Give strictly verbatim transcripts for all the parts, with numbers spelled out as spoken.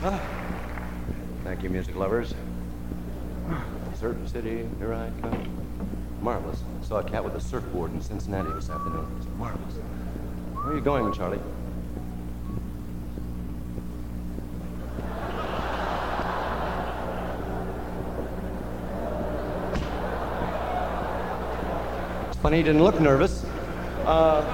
Thank you, music lovers. Surf City, here I come. Marvelous. Saw a cat with a surfboard in Cincinnati this afternoon. It's marvelous. Where are you going, Charlie? It's funny he didn't look nervous. Uh...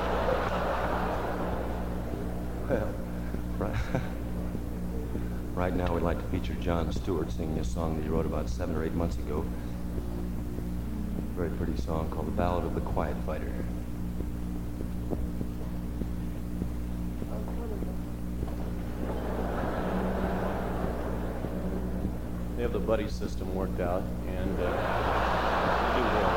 Well, right. Right now, we'd like to feature John Stewart singing a song that he wrote about seven or eight months ago. A very pretty song called The Ballad of the Quiet Fighter. They have the buddy system worked out, and uh, do well.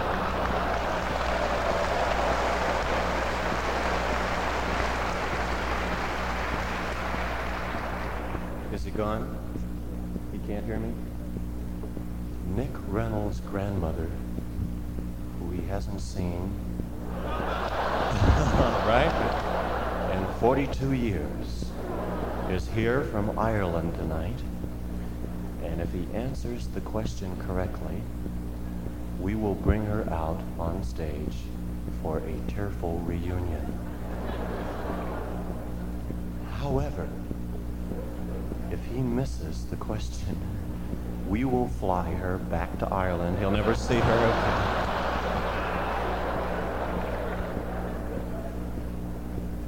Is he gone? He can't hear me? Nick Reynolds' grandmother, who he hasn't seen, right? In forty-two years, is here from Ireland tonight. And if he answers the question correctly, we will bring her out on stage for a tearful reunion. However, if he misses the question, we will fly her back to Ireland. He'll never see her again.